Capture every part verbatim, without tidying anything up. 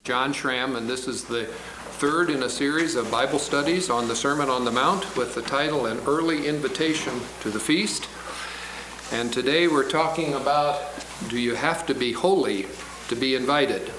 John Schramm, and this is the third in a series of Bible studies on the Sermon on the Mount with the title An Early Invitation to the Feast. And today we're talking about, do you have to be holy to be invited?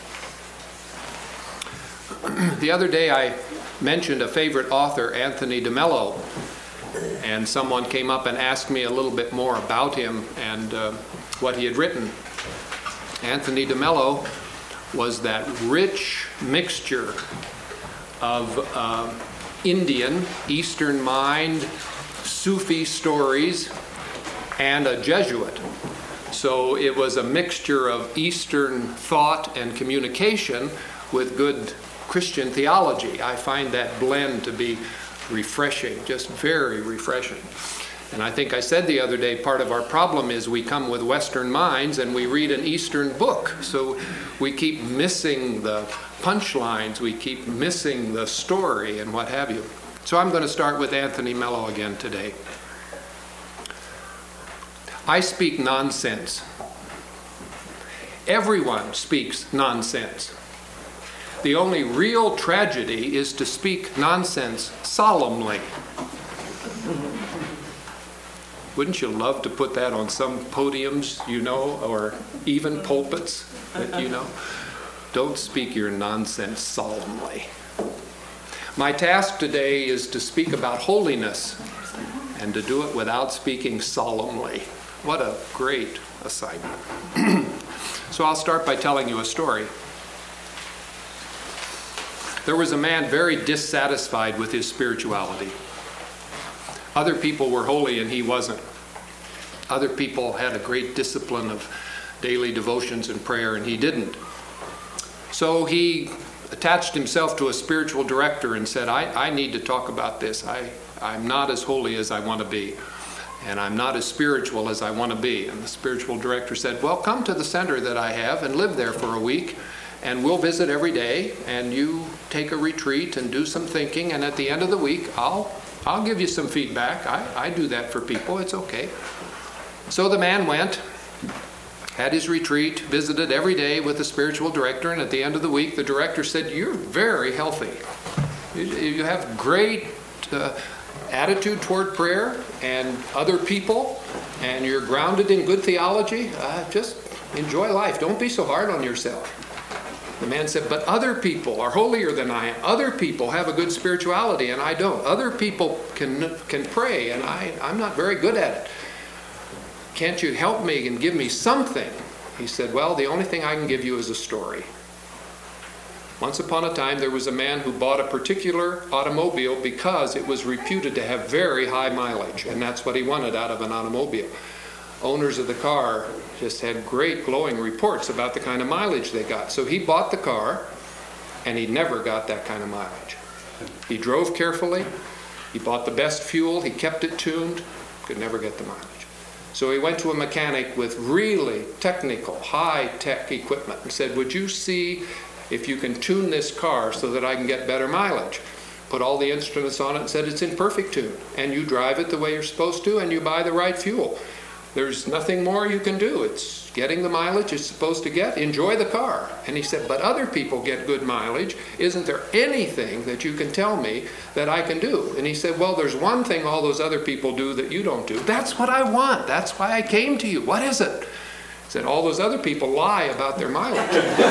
The other day I mentioned a favorite author, Anthony DeMello, and someone came up and asked me a little bit more about him and uh, what he had written. Anthony DeMello was that rich mixture of uh, Indian, Eastern mind, Sufi stories, and a Jesuit. So it was a mixture of Eastern thought and communication with good Christian theology. I find that blend to be refreshing, just very refreshing. And I think I said the other day, part of our problem is we come with Western minds and we read an Eastern book. So we keep missing the punchlines, we keep missing the story and what have you. So I'm going to start with Anthony DeMello again today. I speak nonsense. Everyone speaks nonsense. The only real tragedy is to speak nonsense solemnly. Wouldn't you love to put that on some podiums, you know, or even pulpits that you know? Don't speak your nonsense solemnly. My task today is to speak about holiness and to do it without speaking solemnly. What a great assignment. So I'll start by telling you a story. There was a man very dissatisfied with his spirituality. Other people were holy and he wasn't. Other people had a great discipline of daily devotions and prayer and he didn't. So he attached himself to a spiritual director and said, I, I need to talk about this. I, I'm not as holy as I want to be. And I'm not as spiritual as I want to be. And the spiritual director said, well, come to the center that I have and live there for a week. And we'll visit every day. And you take a retreat and do some thinking. And at the end of the week, I'll I'll give you some feedback. I, I do that for people. It's okay. So the man went, had his retreat, visited every day with the spiritual director, and at the end of the week, the director said, you're very healthy. You, you have great uh, attitude toward prayer and other people, and you're grounded in good theology. Uh, just enjoy life. Don't be so hard on yourself. The man said, but other people are holier than I am. Other people have a good spirituality and I don't. Other people can can pray and I, I'm not very good at it. Can't you help me and give me something? He said, well, the only thing I can give you is a story. Once upon a time, there was a man who bought a particular automobile because it was reputed to have very high mileage, and that's what he wanted out of an automobile. Owners of the car just had great glowing reports about the kind of mileage they got. So he bought the car, and he never got that kind of mileage. He drove carefully, he bought the best fuel, he kept it tuned, could never get the mileage. So he went to a mechanic with really technical, high-tech equipment and said, would you see if you can tune this car so that I can get better mileage? Put all the instruments on it and said, it's in perfect tune, and you drive it the way you're supposed to, and you buy the right fuel. There's nothing more you can do. It's getting the mileage it's supposed to get. Enjoy the car. And he said, but other people get good mileage. Isn't there anything that you can tell me that I can do? And he said, well, there's one thing all those other people do that you don't do. That's what I want. That's why I came to you. What is it? He said, all those other people lie about their mileage.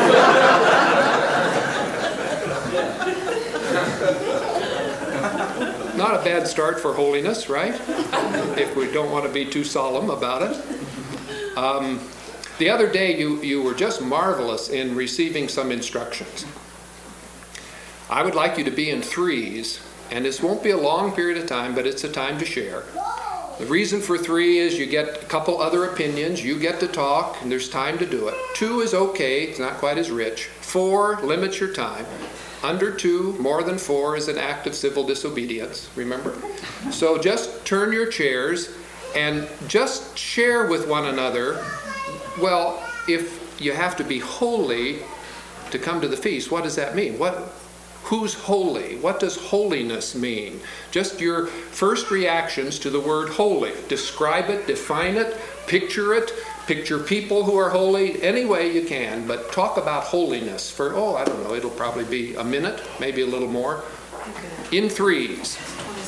Not a bad start for holiness, right? If we don't want to be too solemn about it. Um, the other day, you, you were just marvelous in receiving some instructions. I would like you to be in threes, and this won't be a long period of time, but it's a time to share. The reason for three is you get a couple other opinions, you get to talk, and there's time to do it. Two is okay, it's not quite as rich. Four limits your time. Under two, more than four is an act of civil disobedience, remember? So just turn your chairs and just share with one another. Well, if you have to be holy to come to the feast, what does that mean? What, who's holy? What does holiness mean? Just your first reactions to the word holy. Describe it, define it, picture it, picture people who are holy any way you can, but talk about holiness for, oh, I don't know, it'll probably be a minute, maybe a little more, in threes.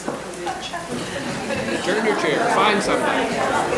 Turn your chair, find somebody.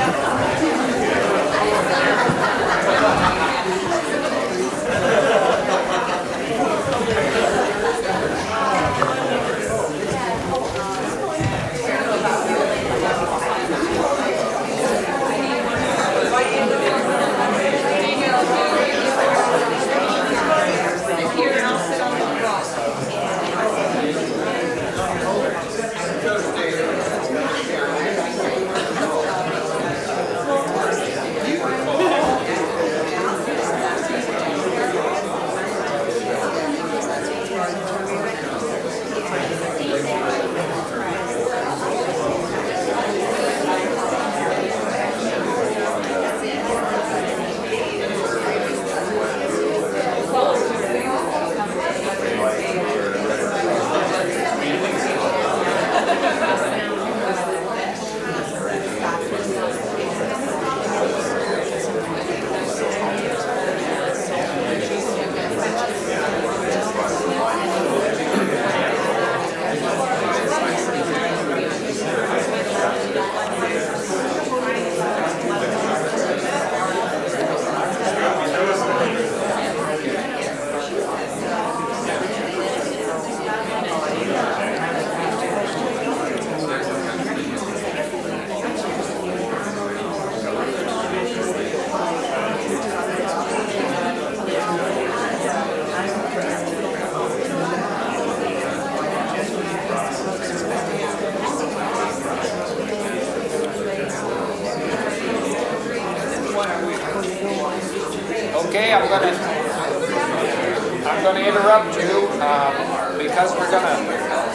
Okay, I'm going to I'm going to interrupt you um, because we're going to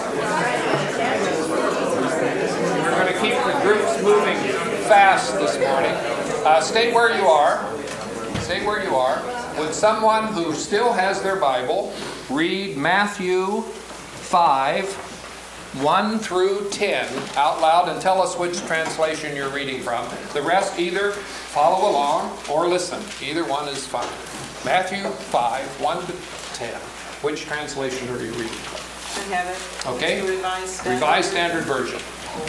we're going to keep the groups moving fast this morning. Uh, stay where you are. Stay where you are. Would someone who still has their Bible read Matthew five, one through ten out loud and tell us which translation you're reading from. The rest either follow along or listen. Either one is fine. Matthew five, one to ten. Which translation are you reading from? I have it. Okay. It's a Revised Standard. Revised Standard Version.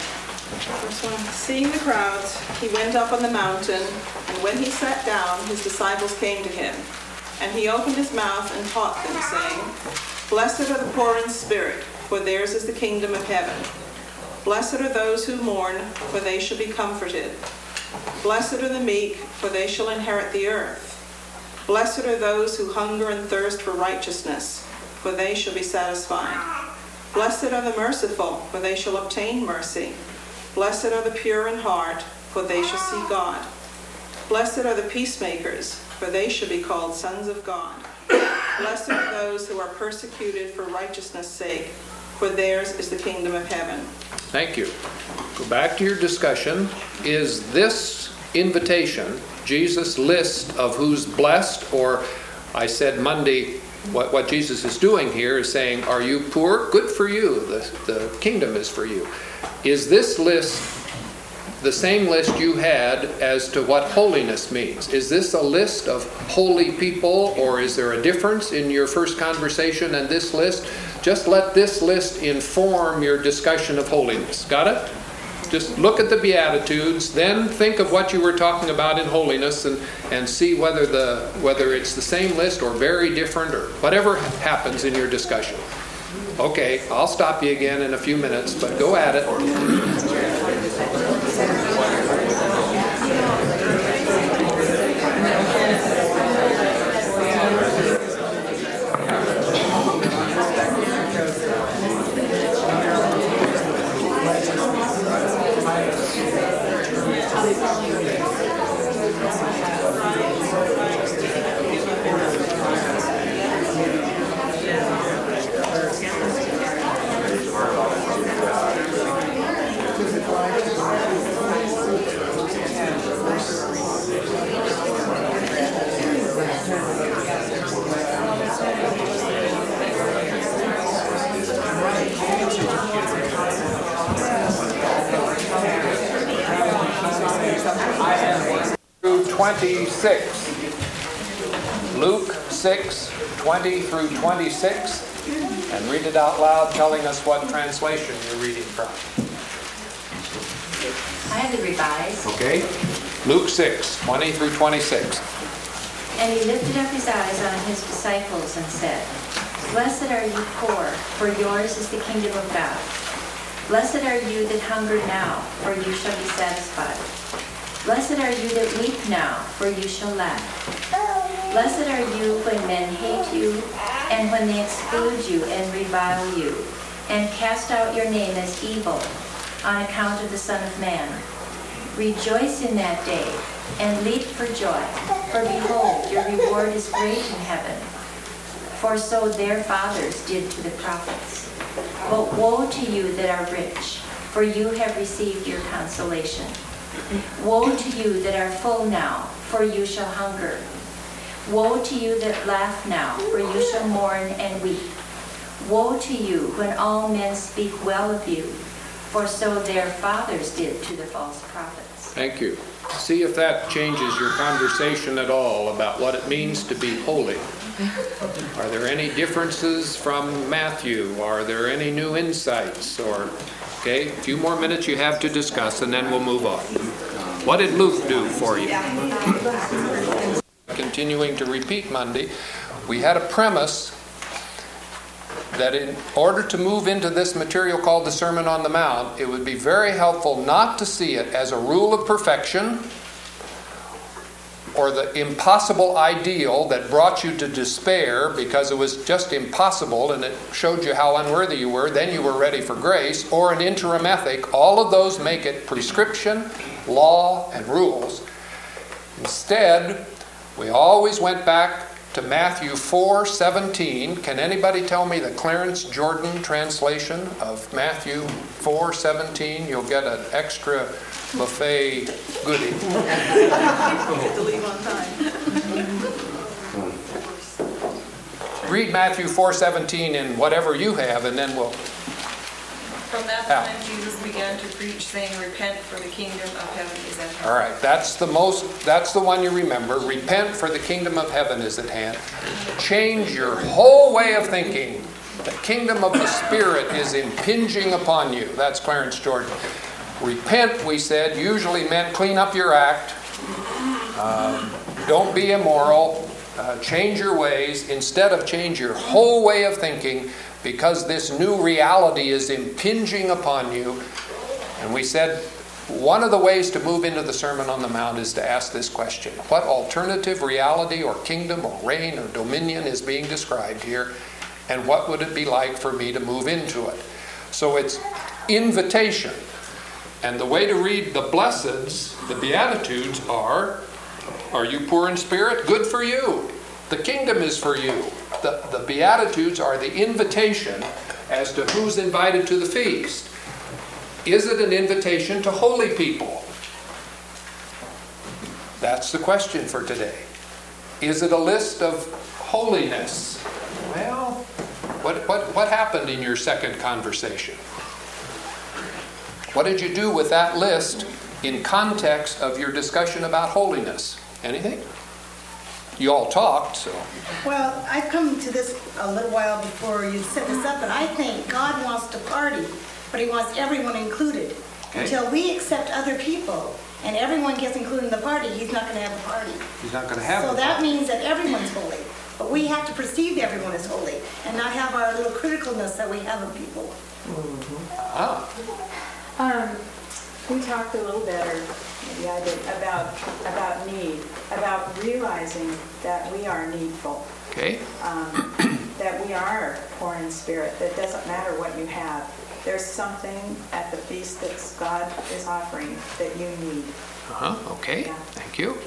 First one. Seeing the crowds, he went up on the mountain, and when he sat down, his disciples came to him. And he opened his mouth and taught them, saying, Blessed are the poor in spirit, for theirs is the kingdom of heaven. Blessed are those who mourn, for they shall be comforted. Blessed are the meek, for they shall inherit the earth. Blessed are those who hunger and thirst for righteousness, for they shall be satisfied. Blessed are the merciful, for they shall obtain mercy. Blessed are the pure in heart, for they shall see God. Blessed are the peacemakers, for they shall be called sons of God. Blessed are those who are persecuted for righteousness' sake, for theirs is the kingdom of heaven. Thank you. Go back to your discussion. Is this invitation Jesus' list of who's blessed, or I said Monday, what, what Jesus is doing here is saying, are you poor? Good for you. The, the kingdom is for you. Is this list the same list you had as to what holiness means? Is this a list of holy people, or is there a difference in your first conversation and this list? Just let this list inform your discussion of holiness. Got it? Just look at the Beatitudes, then think of what you were talking about in holiness, and, and see whether the whether it's the same list or very different, or whatever happens in your discussion. Okay, I'll stop you again in a few minutes, but go at it. twenty-six. Luke six, twenty through twenty-six. And read it out loud, telling us what translation you're reading from. I have the Revised. Okay. Luke six, twenty through twenty-six. And he lifted up his eyes on his disciples and said, Blessed are you poor, for yours is the kingdom of God. Blessed are you that hunger now, for you shall be satisfied. Blessed are you that weep now, for you shall laugh. Blessed are you when men hate you, and when they exclude you and revile you, and cast out your name as evil on account of the Son of Man. Rejoice in that day, and leap for joy, for behold, your reward is great in heaven. For so their fathers did to the prophets. But woe to you that are rich, for you have received your consolation. Woe to you that are full now, for you shall hunger. Woe to you that laugh now, for you shall mourn and weep. Woe to you when all men speak well of you, for so their fathers did to the false prophets. Thank you. See if that changes your conversation at all about what it means to be holy. Are there any differences from Matthew? Are there any new insights? Or, okay, a few more minutes you have to discuss, and then we'll move on. What did Luke do for you? Continuing to repeat Monday, we had a premise that in order to move into this material called the Sermon on the Mount, it would be very helpful not to see it as a rule of perfection or the impossible ideal that brought you to despair because it was just impossible and it showed you how unworthy you were, then you were ready for grace, or an interim ethic. All of those make it prescription, law, and rules. Instead, we always went back to Matthew four seventeen. Can anybody tell me the Clarence Jordan translation of Matthew four seventeen? You'll get an extra buffet goodie. Get to leave on time. Read Matthew four seventeen in whatever you have, and then we'll... From that time, Jesus began to preach, saying, Repent, for the kingdom of heaven is at hand. All right, that's the most, that's the one you remember. Repent, for the kingdom of heaven is at hand. Change your whole way of thinking. The kingdom of the Spirit is impinging upon you. That's Clarence Jordan. Repent, we said, usually meant clean up your act. Um, don't be immoral. Uh, change your ways instead of change your whole way of thinking, because this new reality is impinging upon you. And we said one of the ways to move into the Sermon on the Mount is to ask this question: what alternative reality or kingdom or reign or dominion is being described here, and what would it be like for me to move into it? So it's invitation. And the way to read the blesseds, the Beatitudes, are, are you poor in spirit? Good for you. The kingdom is for you. The, the Beatitudes are the invitation as to who's invited to the feast. Is it an invitation to holy people? That's the question for today. Is it a list of holiness? Well, what, what, what happened in your second conversation? What did you do with that list in context of your discussion about holiness? Anything? You all talked, so. Well, I've come to this a little while before you set this up, and I think God wants to party, but He wants everyone included. Okay. Until we accept other people and everyone gets included in the party, He's not going to have a party. He's not going to have So the that party. means that everyone's holy. But we have to perceive everyone as holy and not have our little criticalness that we have of people. Ah, Um, we talked a little bit, or maybe I did, about about need, about realizing that we are needful, okay. um, that we are poor in spirit. That doesn't matter what you have. There's something at the feast that God is offering that you need. Uh-huh, okay. Yeah. Thank you.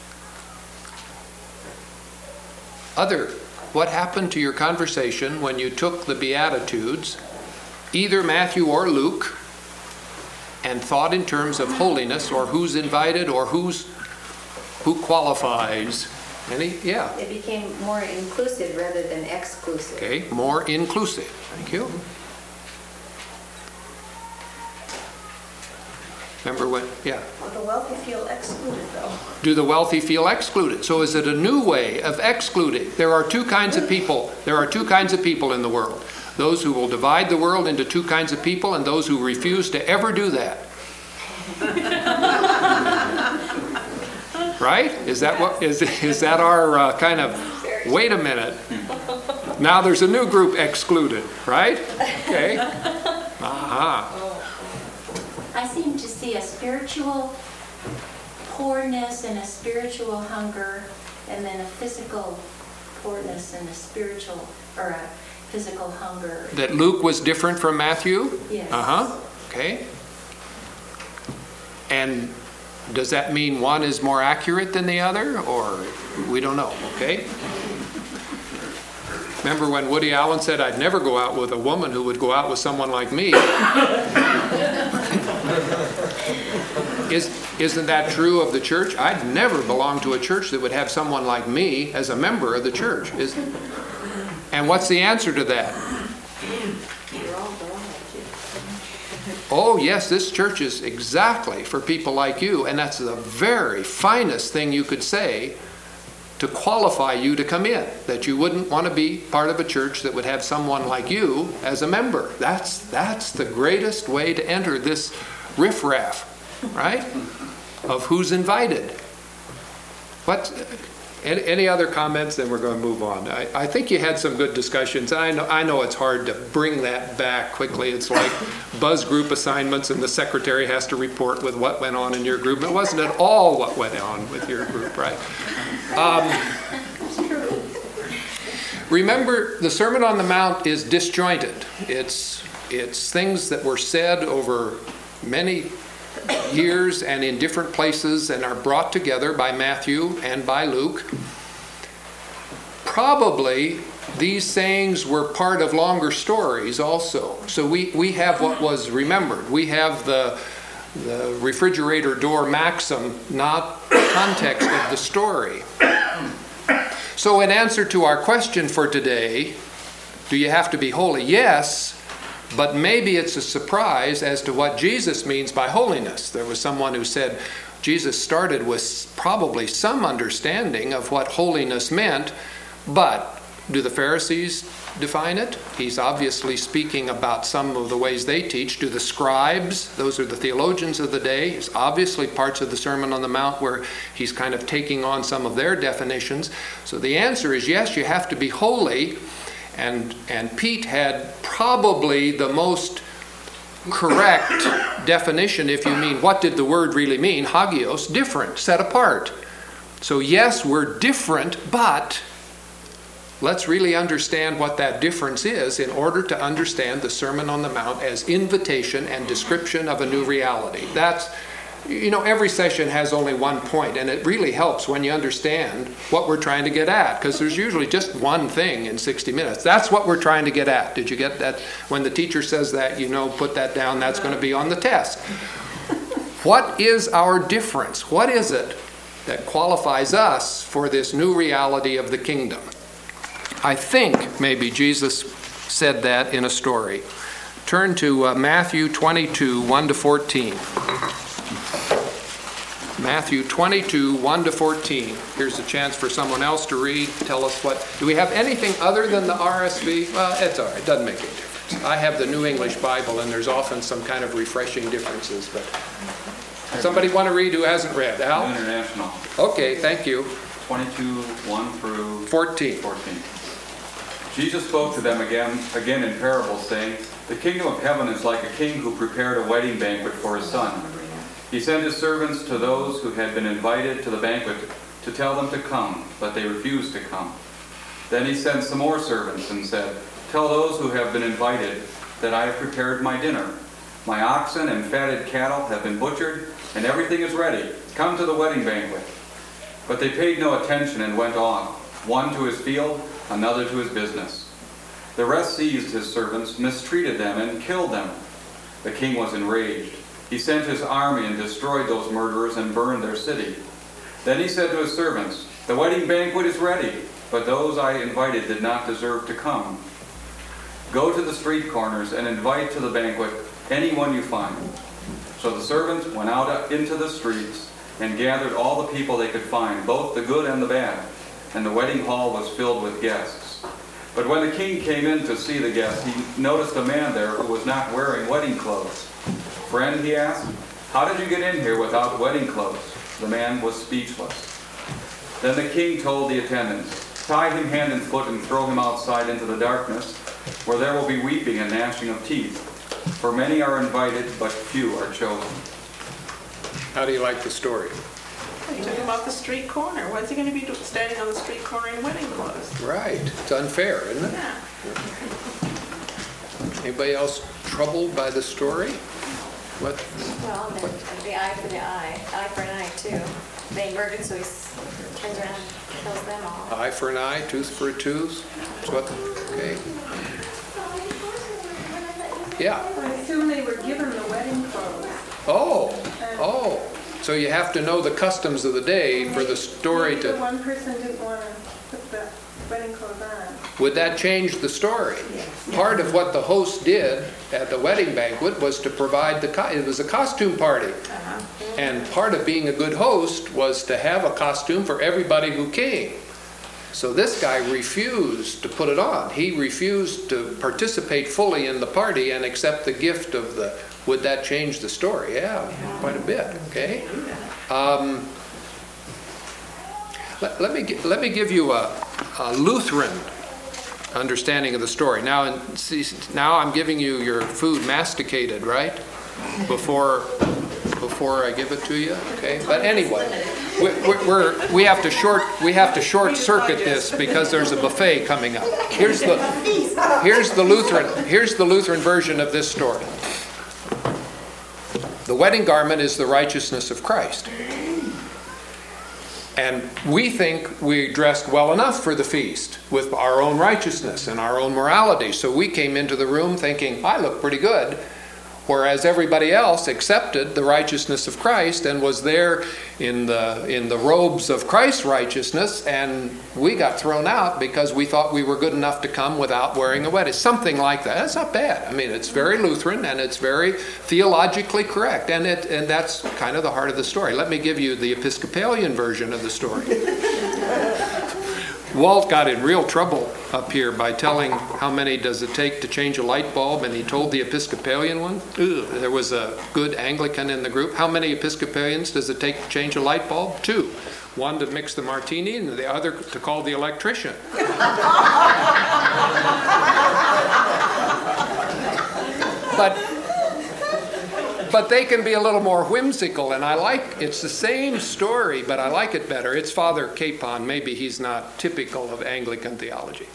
Other, what happened to your conversation when you took the Beatitudes, either Matthew or Luke, and thought in terms of holiness, or who's invited, or who's who qualifies? Any? Yeah. It became more inclusive rather than exclusive. Okay, more inclusive. Thank you. Remember when, yeah. Well, the wealthy feel excluded, though. Do the wealthy feel excluded? So is it a new way of excluding? There are two kinds of people. There are two kinds of people in the world. Those who will divide the world into two kinds of people and those who refuse to ever do that. Right? Is that what is is that our uh, kind of, wait a minute. Now there's a new group excluded, right? Okay. Aha. I seem to see a spiritual poorness and a spiritual hunger, and then a physical poorness and a spiritual, or a physical hunger. That Luke was different from Matthew? Yes. Uh-huh. Okay. And does that mean one is more accurate than the other, or we don't know, okay? Remember when Woody Allen said, I'd never go out with a woman who would go out with someone like me? Is, isn't that true of the church? I'd never belong to a church that would have someone like me as a member of the church. Is, and what's the answer to that? Oh, yes, this church is exactly for people like you, and that's the very finest thing you could say to qualify you to come in, that you wouldn't want to be part of a church that would have someone like you as a member. That's, that's the greatest way to enter this riffraff, right, of who's invited. What? Any, any other comments? Then we're going to move on. I, I think you had some good discussions. I know, I know it's hard to bring that back quickly. It's like buzz group assignments and the secretary has to report with what went on in your group. It wasn't at all what went on with your group, right? Um, remember, the Sermon on the Mount is disjointed. It's, it's things that were said over many years and in different places and are brought together by Matthew and by Luke. Probably these sayings were part of longer stories also. So we, we have what was remembered. We have the, the refrigerator door maxim, not context of the story. So in answer to our question for today, do you have to be holy? Yes. But maybe it's a surprise as to what Jesus means by holiness. There was someone who said Jesus started with probably some understanding of what holiness meant, but do the Pharisees define it? He's obviously speaking about some of the ways they teach. Do the scribes, those are the theologians of the day, there's obviously parts of the Sermon on the Mount where he's kind of taking on some of their definitions. So the answer is yes, you have to be holy. And, and Pete had probably the most correct definition, if you mean what did the word really mean, hagios, different, set apart. So yes, we're different, but let's really understand what that difference is in order to understand the Sermon on the Mount as invitation and description of a new reality. That's, you know, every session has only one point, and it really helps when you understand what we're trying to get at, because there's usually just one thing in sixty minutes. That's what we're trying to get at. Did you get that? When the teacher says that, you know, put that down, that's going to be on the test. What is our difference? What is it that qualifies us for this new reality of the kingdom? I think maybe Jesus said that in a story. Turn to uh, Matthew twenty-two, one to fourteen. Matthew twenty-two, one to fourteen. Here's a chance for someone else to read. Tell us what. Do we have anything other than the R S V? Well, it's all right. It doesn't make any difference. I have the New English Bible, and there's often some kind of refreshing differences. But somebody want to read who hasn't read? Al? International. Okay, thank you. twenty-two, one through fourteen. fourteen. Jesus spoke to them again, again in parables, saying, "The kingdom of heaven is like a king who prepared a wedding banquet for his son. He sent his servants to those who had been invited to the banquet to tell them to come, but they refused to come. Then he sent some more servants and said, 'Tell those who have been invited that I have prepared my dinner. My oxen and fatted cattle have been butchered, and everything is ready. Come to the wedding banquet.' But they paid no attention and went on, one to his field, another to his business. The rest seized his servants, mistreated them, and killed them. The king was enraged. He sent his army and destroyed those murderers and burned their city. Then he said to his servants, 'The wedding banquet is ready, but those I invited did not deserve to come. Go to the street corners and invite to the banquet anyone you find.' So the servants went out into the streets and gathered all the people they could find, both the good and the bad, and the wedding hall was filled with guests. But when the king came in to see the guests, he noticed a man there who was not wearing wedding clothes. "Friend," he asked, "how did you get in here without wedding clothes?" The man was speechless. Then the king told the attendants, "Tie him hand and foot and throw him outside into the darkness, where there will be weeping and gnashing of teeth. For many are invited, but few are chosen." How do you like the story? He took him off the street corner. What's he going to be do- standing on the street corner in wedding clothes? Right. It's unfair, isn't it? Yeah. Anybody else troubled by the story? What? Well, and then the eye for the eye, eye for an eye too. They murdered, so he s- turns around and kills them all. Eye for an eye, tooth for a tooth? That's what? Okay. Yeah. I assume they were given the wedding clothes. Oh, oh. So you have to know the customs of the day for the story Maybe the to... one person didn't want to put the wedding clothes on. Would that change the story? Part of what the host did at the wedding banquet was to provide the... Co- it was a costume party. And part of being a good host was to have a costume for everybody who came. So this guy refused to put it on. He refused to participate fully in the party and accept the gift of the... Would that change the story? Yeah, quite a bit, okay? Um, let, let, me, gi- let me give you a, a Lutheran understanding of the story. Now, in, see, now I'm giving you your food masticated, right? Before... before I give it to you, okay? But anyway, we, we're, we have to short we have to short circuit this because there's a buffet coming up. Here's the here's the Lutheran here's the Lutheran version of this story. The wedding garment is the righteousness of Christ, and we think we dressed well enough for the feast with our own righteousness and our own morality. So we came into the room thinking, I look pretty good. Whereas everybody else accepted the righteousness of Christ and was there in the in the robes of Christ's righteousness, and we got thrown out because we thought we were good enough to come without wearing a wedding. Something like that. That's not bad. I mean, it's very Lutheran and it's very theologically correct, and it and that's kind of the heart of the story. Let me give you the Episcopalian version of the story. Walt got in real trouble up here by telling how many does it take to change a light bulb, and he told the Episcopalian one. Ugh, there was a good Anglican in the group. How many Episcopalians does it take to change a light bulb? Two. One to mix the martini and the other to call the electrician. But But they can be a little more whimsical, and I like, it's the same story, but I like it better. It's Father Capon. Maybe he's not typical of Anglican theology.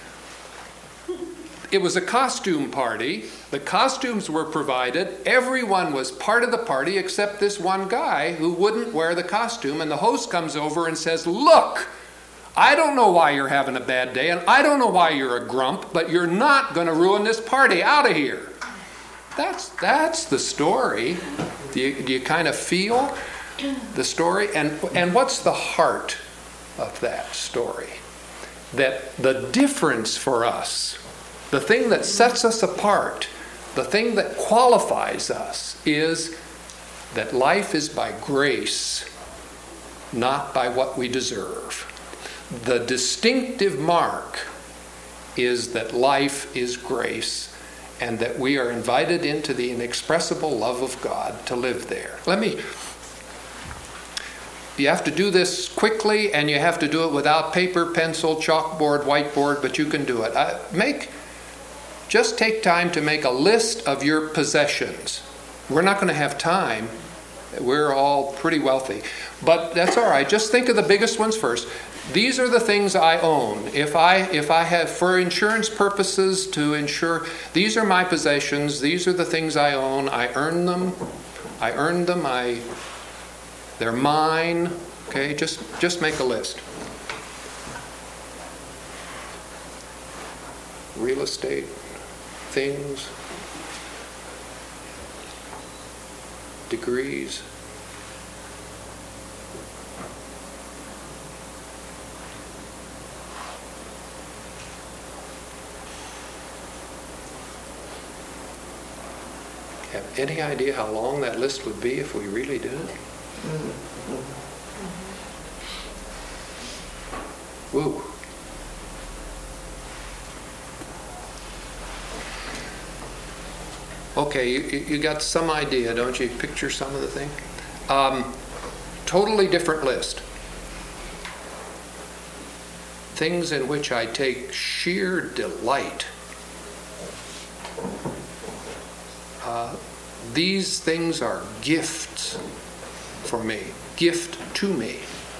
It was a costume party. The costumes were provided. Everyone was part of the party except this one guy who wouldn't wear the costume, and the host comes over and says, "Look, I don't know why you're having a bad day, and I don't know why you're a grump, but you're not going to ruin this party. Out of here." That's that's the story. Do you, do you kind of feel the story? And and what's the heart of that story? That the difference for us, the thing that sets us apart, the thing that qualifies us, is that life is by grace, not by what we deserve. The distinctive mark is that life is grace, and that we are invited into the inexpressible love of God to live there. Let me, you have to do this quickly, and you have to do it without paper, pencil, chalkboard, whiteboard, but you can do it. Uh, make, just take time to make a list of your possessions. We're not going to have time. We're all pretty wealthy. But that's all right. Just think of the biggest ones first. These are the things I own. If I if I have, for insurance purposes, to insure, these are my possessions. These are the things I own. I earn them. I earned them. I they're mine. Okay, just just make a list. Real estate, things, degrees. Have any idea how long that list would be if we really did it? Woo. Okay, you, you got some idea, don't you? Picture some of the thing. Um, totally different list. Things in which I take sheer delight. Uh, these things are gifts for me, gift to me.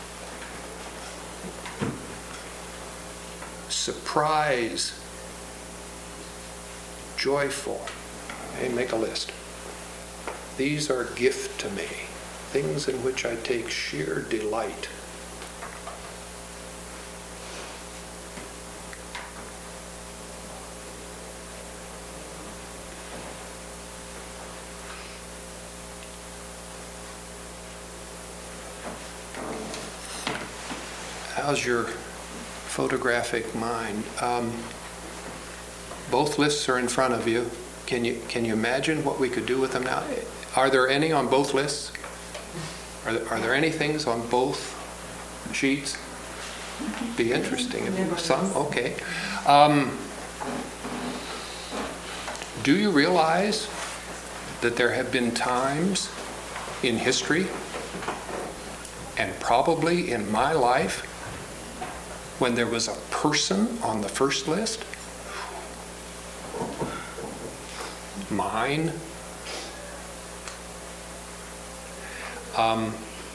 Surprise, joyful. Hey, make a list. These are gift to me, things in which I take sheer delight. How's your photographic mind? Um, both lists are in front of you. Can you can you imagine what we could do with them now? Are there any on both lists? Are there, are there any things on both sheets? Be interesting. Some? Okay. Um, do you realize that there have been times in history, and probably in my life, when there was a person on the first list? Mine. Um,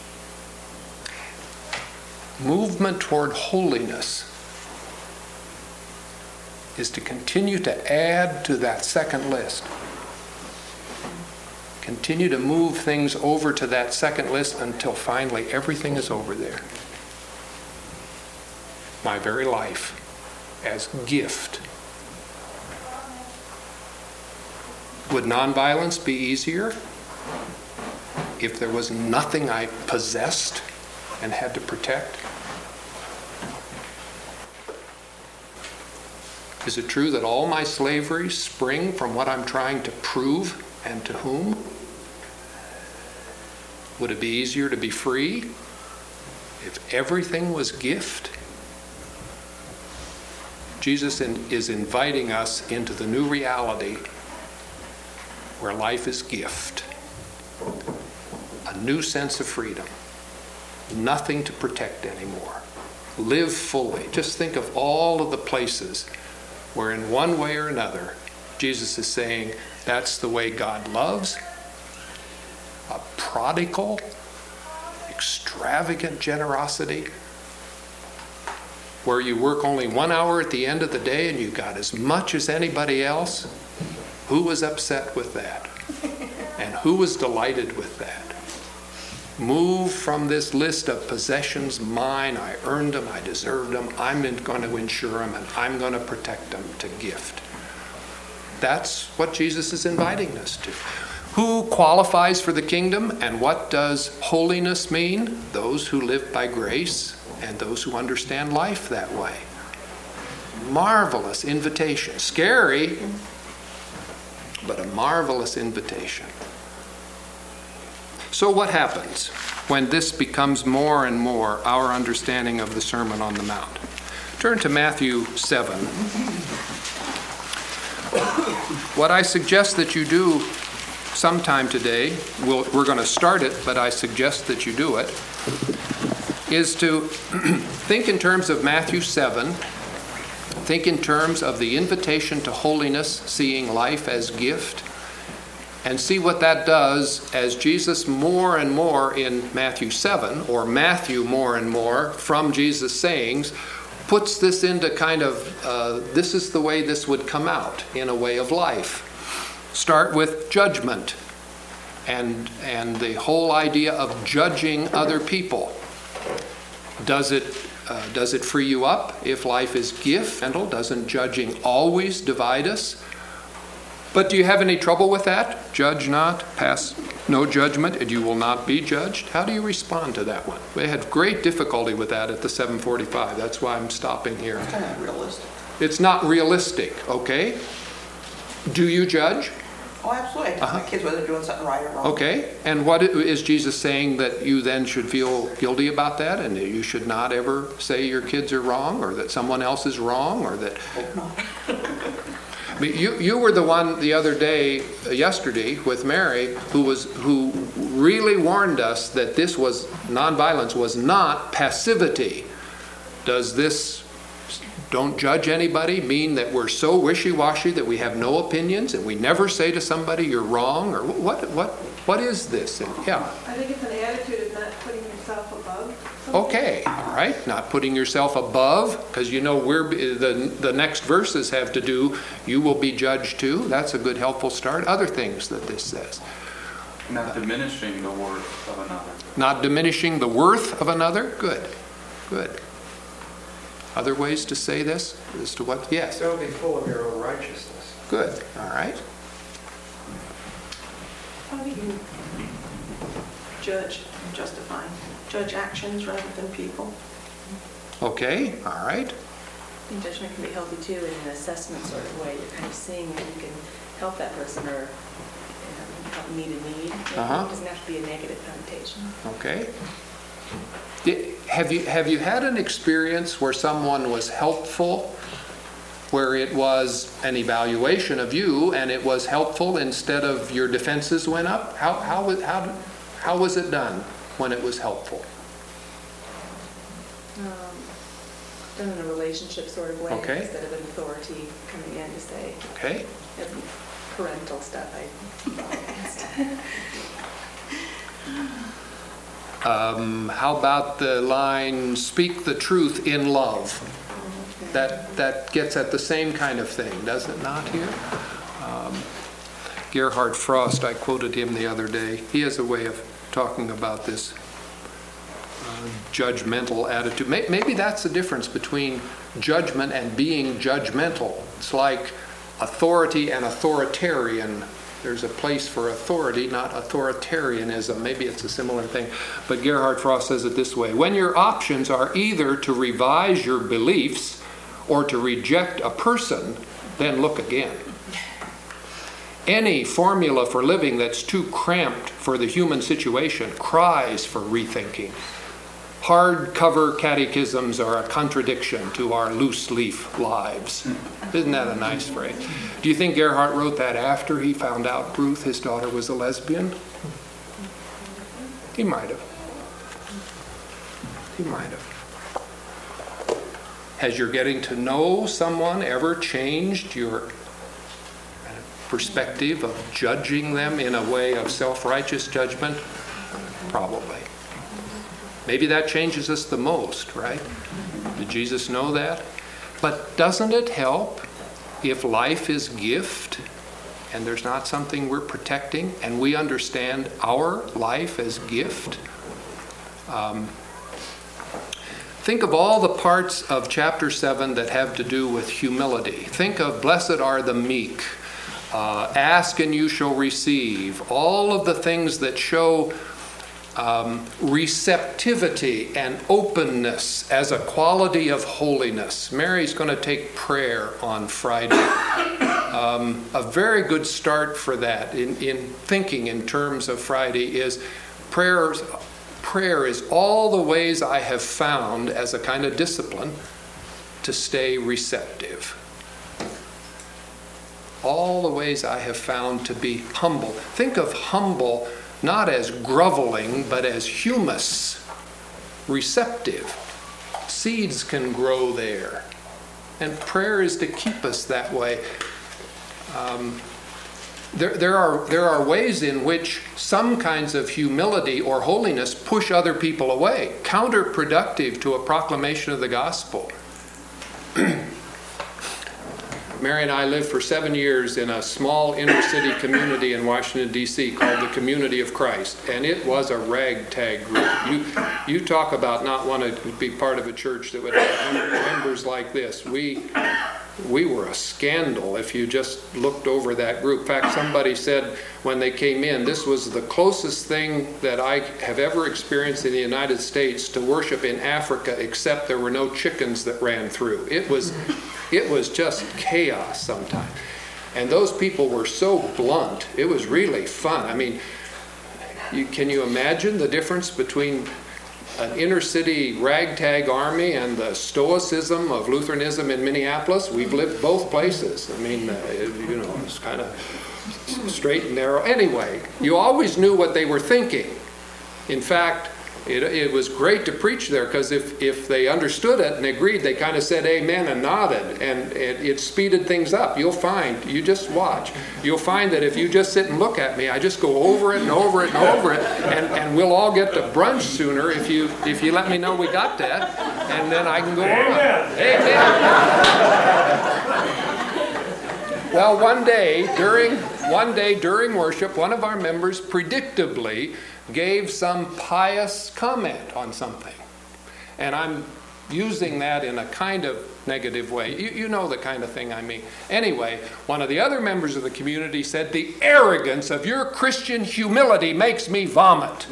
movement toward holiness is to continue to add to that second list. Continue to move things over to that second list until finally everything is over there. My very life as gift. Would nonviolence be easier if there was nothing I possessed and had to protect? Is it true that all my slaveries spring from what I'm trying to prove and to whom? Would it be easier to be free if everything was gift? Jesus in, is inviting us into the new reality where life is gift. A new sense of freedom. Nothing to protect anymore. Live fully. Just think of all of the places where in one way or another, Jesus is saying, that's the way God loves. A prodigal, extravagant generosity, where you work only one hour at the end of the day and you got as much as anybody else. Who was upset with that? And who was delighted with that? Move from this list of possessions, mine, I earned them, I deserved them, I'm going to insure them, and I'm going to protect them, to gift. That's what Jesus is inviting us to. Who qualifies for the kingdom, and what does holiness mean? Those who live by grace and those who understand life that way. Marvelous invitation. Scary, but a marvelous invitation. So what happens when this becomes more and more our understanding of the Sermon on the Mount? Turn to Matthew seven. What I suggest that you do sometime today, we'll, we're going to start it, but I suggest that you do it, is to think in terms of Matthew seven, think in terms of the invitation to holiness, seeing life as gift, and see what that does as Jesus more and more in Matthew seven, or Matthew more and more from Jesus' sayings, puts this into kind of, uh, this is the way this would come out in a way of life. Start with judgment and, and the whole idea of judging other people. Does it uh, does it free you up if life is gift? Doesn't judging always divide us? But do you have any trouble with that? Judge not, pass no judgment, and you will not be judged. How do you respond to that one? We had great difficulty with that at the seven forty-five. That's why I'm stopping here. It's kind of realistic. It's not realistic, okay? Do you judge? Oh, absolutely. I tell my kids whether they're doing something right or wrong. Okay, and what i- is Jesus saying, that you then should feel guilty about that, and that you should not ever say your kids are wrong, or that someone else is wrong, or that... Hope not. I mean, you you were the one the other day, uh, yesterday, with Mary, who was who really warned us that this was nonviolence was not passivity. Does this "don't judge anybody" mean that we're so wishy-washy that we have no opinions and we never say to somebody you're wrong, or what what what is this? And, yeah. I think it's an attitude of not putting yourself above something. Okay, all right, not putting yourself above, because you know we're the the next verses have to do, you will be judged too. That's a good helpful start. Other things that this says. Not diminishing the worth of another. Not diminishing the worth of another. Good, good. Other ways to say this as to what? Yes. Don't be full of your own righteousness. Good. All right. How do you judge and justify? Judge actions rather than people. Okay. All right. I think judgment can be healthy too in an assessment sort of way. You're kind of seeing that you can help that person or you know, help meet a need. Uh-huh. It doesn't have to be a negative connotation. Okay. Did, have you have you had an experience where someone was helpful, where it was an evaluation of you and it was helpful instead of your defenses went up? How how was how how was it done when it was helpful? Um, done in a relationship sort of way Okay. instead of an authority coming in to say. Okay. Parental stuff. I. Um, how about the line, "Speak the truth in love"? That that gets at the same kind of thing, does it not here? Um, Gerhard Frost, I quoted him the other day. He has a way of talking about this uh, judgmental attitude. Maybe that's the difference between judgment and being judgmental. It's like authority and authoritarian. There's a place for authority, not authoritarianism. Maybe it's a similar thing. But Gerhard Frost says it this way: when your options are either to revise your beliefs or to reject a person, then look again. Any formula for living that's too cramped for the human situation cries for rethinking. Hardcover catechisms are a contradiction to our loose-leaf lives. Isn't that a nice phrase? Do you think Gerhard wrote that after he found out Ruth, his daughter, was a lesbian? He might have. He might have. Has your getting to know someone ever changed your perspective of judging them in a way of self-righteous judgment? Probably. Maybe that changes us the most, right? Did Jesus know that? But doesn't it help if life is gift and there's not something we're protecting and we understand our life as gift? Um, think of all the parts of chapter seven that have to do with humility. Think of "Blessed are the meek," uh, "Ask and you shall receive," all of the things that show Um, receptivity and openness as a quality of holiness. Mary's going to take prayer on Friday. Um, a very good start for that in, in thinking in terms of Friday is prayer. Prayer is all the ways I have found as a kind of discipline to stay receptive. All the ways I have found to be humble. Think of humble not as groveling, but as humus, receptive. Seeds can grow there. And prayer is to keep us that way. Um, there, there are, there are ways in which some kinds of humility or holiness push other people away, counterproductive to a proclamation of the gospel. Mary and I lived for seven years in a small inner city community in Washington, D C called the Community of Christ. And it was a ragtag group. You, you talk about not wanting to be part of a church that would have members like this. We, we were a scandal if you just looked over that group. In fact, somebody said when they came in, this was the closest thing that I have ever experienced in the United States to worship in Africa, except there were no chickens that ran through. It was... It was just chaos sometimes. And those people were so blunt. It was really fun. I mean, you, can you imagine the difference between an inner city ragtag army and the stoicism of Lutheranism in Minneapolis? We've lived both places. I mean, uh, you know, it's kind of straight and narrow. Anyway, you always knew what they were thinking. In fact, It, it was great to preach there, because if, if they understood it and agreed, they kind of said amen and nodded, and it, it speeded things up. You'll find, you just watch, you'll find that if you just sit and look at me, I just go over it and over it and over it, and, and we'll all get to brunch sooner if you if you let me know we got that, and then I can go amen. on. Amen. Well, one day during one day during worship, one of our members predictably gave some pious comment on something. And I'm using that in a kind of negative way. You, you know the kind of thing I mean. Anyway, one of the other members of the community said, "The arrogance of your Christian humility makes me vomit."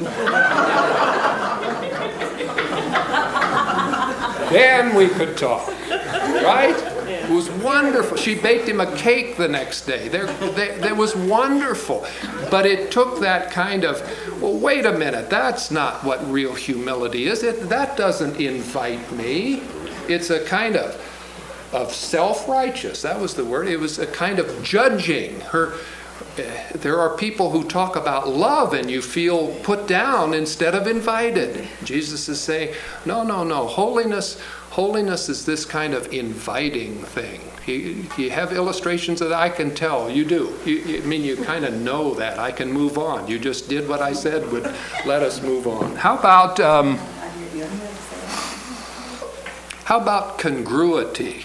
Then we could talk, right? It was wonderful. She baked him a cake the next day. There, there, there was wonderful. But it took that kind of, well, wait a minute, that's not what real humility is. It, that doesn't invite me. It's a kind of, of self-righteous. That was the word. It was a kind of judging. Her, there are people who talk about love and you feel put down instead of invited. Jesus is saying, no, no, no. Holiness, holiness is this kind of inviting thing. You, you have illustrations that I can tell. You do. You, I mean, you kind of know that. I can move on. You just did what I said would let us move on. How about, um, how about congruity?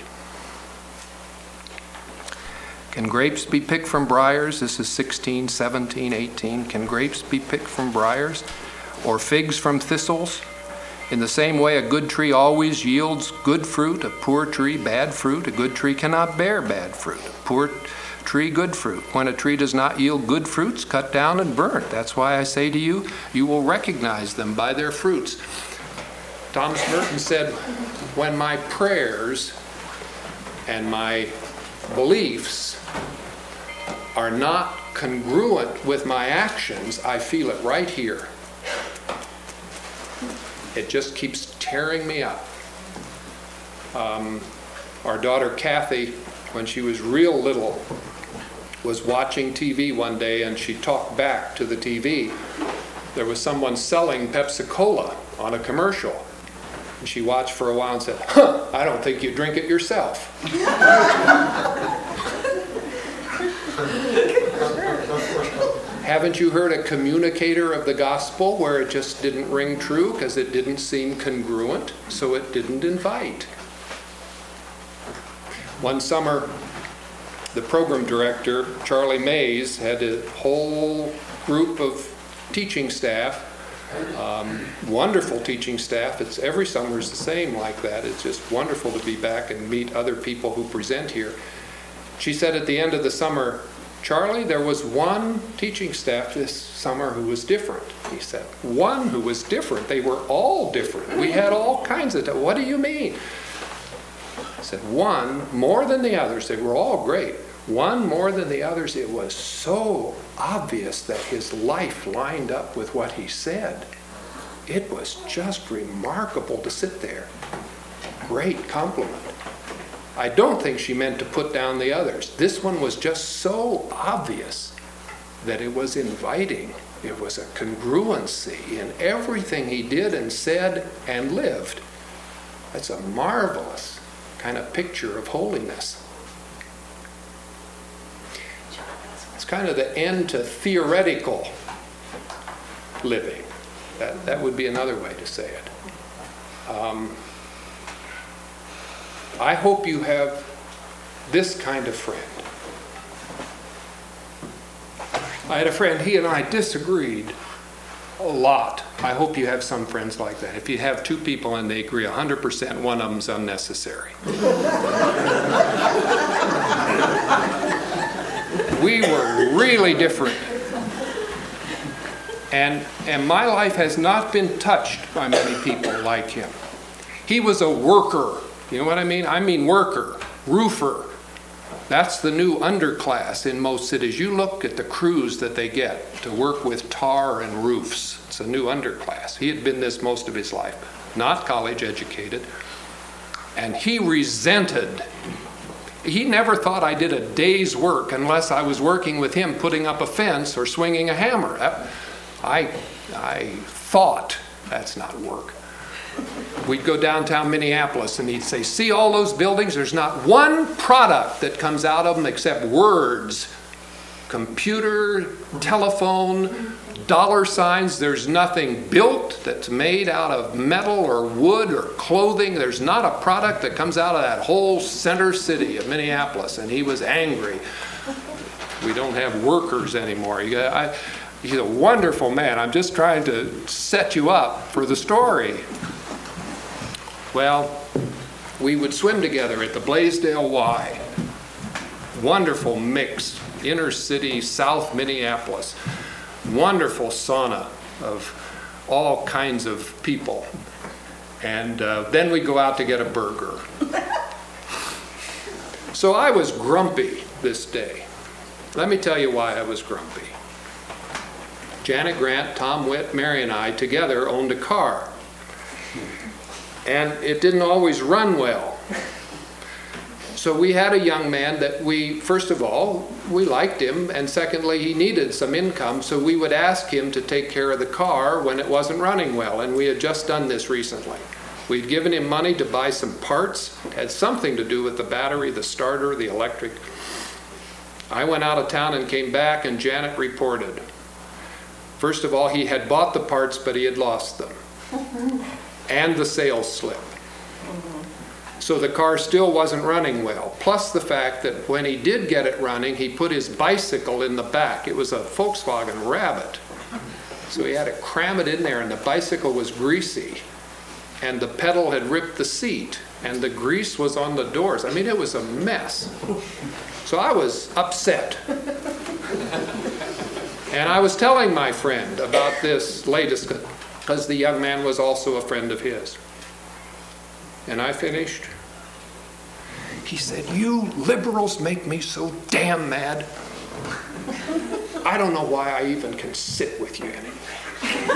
Can grapes be picked from briars? This is sixteen, seventeen, eighteen. Can grapes be picked from briars? Or figs from thistles? In the same way, a good tree always yields good fruit, a poor tree bad fruit. A good tree cannot bear bad fruit, a poor tree good fruit. When a tree does not yield good fruits, cut down and burnt. That's why I say to you, you will recognize them by their fruits. Thomas Merton said, when my prayers and my beliefs are not congruent with my actions, I feel it right here. It just keeps tearing me up. Um, our daughter Kathy, when she was real little, was watching T V one day and she talked back to the T V. There was someone selling Pepsi-Cola on a commercial. And she watched for a while and said, "Huh, I don't think you drink it yourself." Haven't you heard a communicator of the gospel where it just didn't ring true because it didn't seem congruent, so it didn't invite? One summer, the program director, Charlie Mays, had a whole group of teaching staff, um, wonderful teaching staff. It's every summer is the same like that. It's just wonderful to be back and meet other people who present here. She said at the end of the summer, "Charlie, there was one teaching staff this summer who was different." He said, "One who was different? They were all different. We had all kinds of, what do you mean?" I said, "One more than the others. They were all great. One more than the others, it was so obvious that his life lined up with what he said. It was just remarkable to sit there. Great compliment." I don't think she meant to put down the others. This one was just so obvious that it was inviting. It was a congruency in everything he did and said and lived. That's a marvelous kind of picture of holiness. It's kind of the end to theoretical living. That, that would be another way to say it. Um, I hope you have this kind of friend. I had a friend, he and I disagreed a lot. I hope you have some friends like that. If you have two people and they agree one hundred percent, one of them's unnecessary. We were really different. And, and my life has not been touched by many people like him. He was a worker. You know what I mean? I mean worker, roofer, That's the new underclass in most cities. You look at the crews that they get to work with tar and roofs. It's a new underclass. He had been this most of his life, not college educated. And he resented. He never thought I did a day's work unless I was working with him putting up a fence or swinging a hammer. That, I, I thought that's not work. We'd go downtown Minneapolis and he'd say, see all those buildings? There's not one product that comes out of them except words. Computer, telephone, dollar signs. There's nothing built that's made out of metal or wood or clothing. There's not a product that comes out of that whole center city of Minneapolis. And he was angry. We don't have workers anymore. You got, I, he's a wonderful man. I'm just trying to set you up for the story. Well, we would swim together at the Blaisdell Y. Wonderful mix, inner city, South Minneapolis. Wonderful sauna of all kinds of people. And uh, then we go out to get a burger. So I was grumpy this day. Let me tell you why I was grumpy. Janet Grant, Tom Witt, Mary, and I together owned a car. And it didn't always run well. So we had a young man that we, first of all, we liked him, and secondly, he needed some income, so we would ask him to take care of the car when it wasn't running well, and we had just done this recently. We'd given him money to buy some parts, it had something to do with the battery, the starter, the electric. I went out of town and came back, and Janet reported. First of all, he had bought the parts, but he had lost them. And the sales slip. So the car still wasn't running well. Plus the fact that when he did get it running, he put his bicycle in the back. It was a Volkswagen Rabbit. So he had to cram it in there, and the bicycle was greasy. And the pedal had ripped the seat, and the grease was on the doors. I mean, it was a mess. So I was upset. And I was telling my friend about this latest, because the young man was also a friend of his. And I finished. He said, you liberals make me so damn mad. I don't know why I even can sit with you anymore.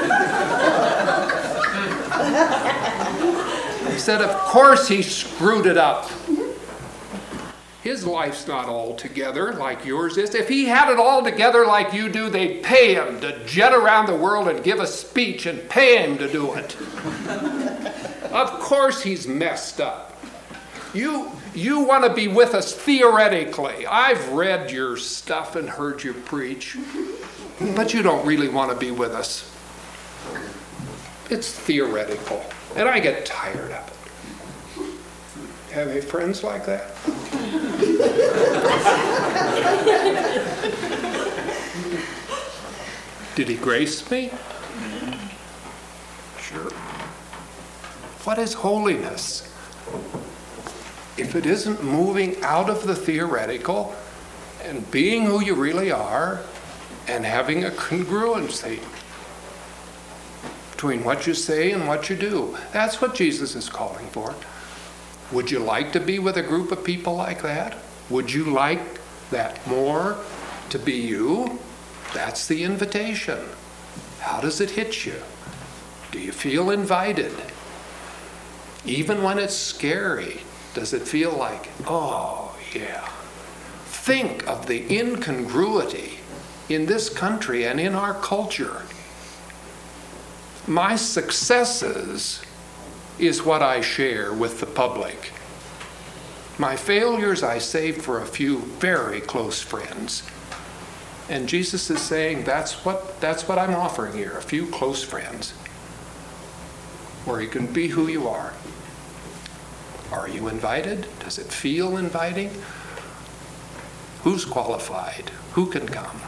He said, of course he screwed it up. His life's not all together like yours is. If he had it all together like you do, they'd pay him to jet around the world and give a speech and pay him to do it. Of course he's messed up. You, you want to be with us theoretically. I've read your stuff and heard you preach, but you don't really want to be with us. It's theoretical, and I get tired of it. Have any friends like that? Did he grace me? Sure. What is holiness? If it isn't moving out of the theoretical and being who you really are and having a congruency between what you say and what you do. That's what Jesus is calling for. Would you like to be with a group of people like that? Would you like that more to be you? That's the invitation. How does it hit you? Do you feel invited? Even when it's scary, does it feel like, oh, yeah. Think of the incongruity in this country and in our culture. My successes is what I share with the public. My failures I save for a few very close friends. And Jesus is saying that's what that's what I'm offering here, a few close friends, where you can be who you are. Are you invited? Does it feel inviting? Who's qualified? Who can come?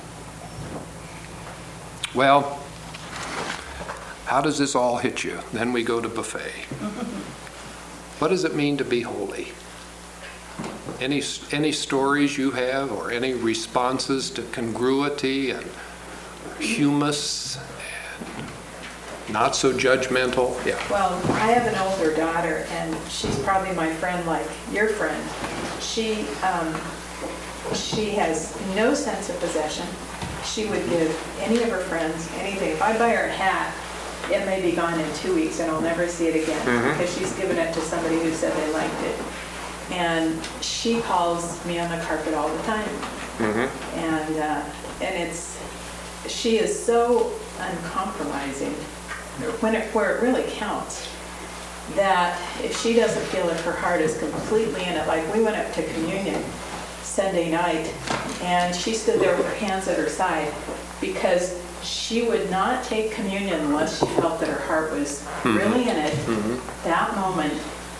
Well, how does this all hit you? Then we go to buffet. What does it mean to be holy? Any any stories you have, or any responses to congruity and humus and not so judgmental? Yeah. Well, I have an older daughter, and she's probably my friend, like your friend. She um, She has no sense of possession. She would give any of her friends anything. If I buy her a hat, it may be gone in two weeks and I'll never see it again Mhm. because she's given it to somebody who said they liked it. And she calls me on the carpet all the time. Mm-hmm. And, uh, and it's, she is so uncompromising when it, where it really counts, that if she doesn't feel that her heart is completely in it, like we went up to communion Sunday night, and she stood there with her hands at her side because she would not take communion unless she felt that her heart was really in it. That moment,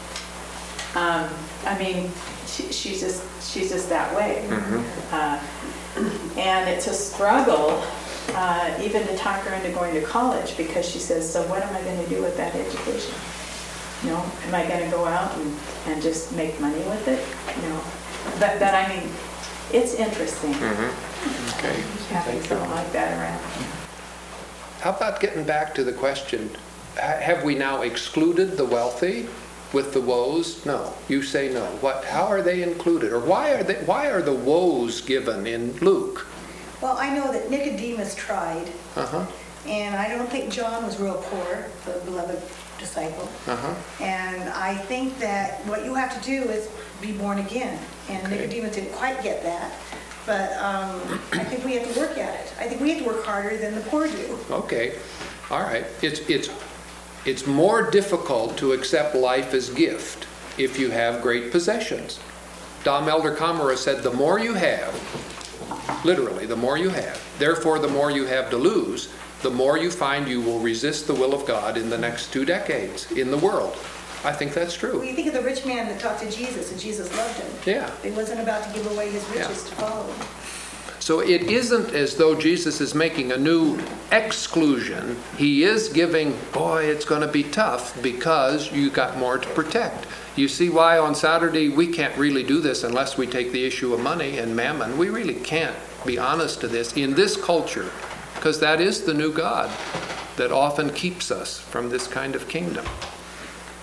um, I mean, she, she's just she's just that way, uh, and it's a struggle uh, even to talk her into going to college because she says, "So what am I going to do with that education? You know, am I going to go out and, and just make money with it? You know." But, but I mean, it's interesting Mm-hmm. Okay. having something like that around. How about getting back to the question, ha- have we now excluded the wealthy with the woes? No. You say no. What? How are they included? Or why are they? Why are the woes given in Luke? Well, I know that Nicodemus tried, Uh-huh. and I don't think John was real poor, the beloved disciple. Uh-huh. And I think that what you have to do is be born again. And Okay. Nicodemus didn't quite get that. But um, I think we have to work at it. I think we have to work harder than the poor do. Okay. All right. It's it's it's more difficult to accept life as gift if you have great possessions. Dom Elder Kamara said, the more you have, literally, the more you have, therefore the more you have to lose, the more you find you will resist the will of God in the next two decades in the world. I think that's Well, true. you think of the rich man that talked to Jesus, and Jesus loved him. Yeah. He wasn't about to give away his riches Yeah. to follow him. So it isn't as though Jesus is making a new exclusion. He is giving, boy, it's going to be tough because you got more to protect. You see why on Saturday we can't really do this unless we take the issue of money and mammon. We really can't be honest to this in this culture, because that is the new God that often keeps us from this kind of kingdom.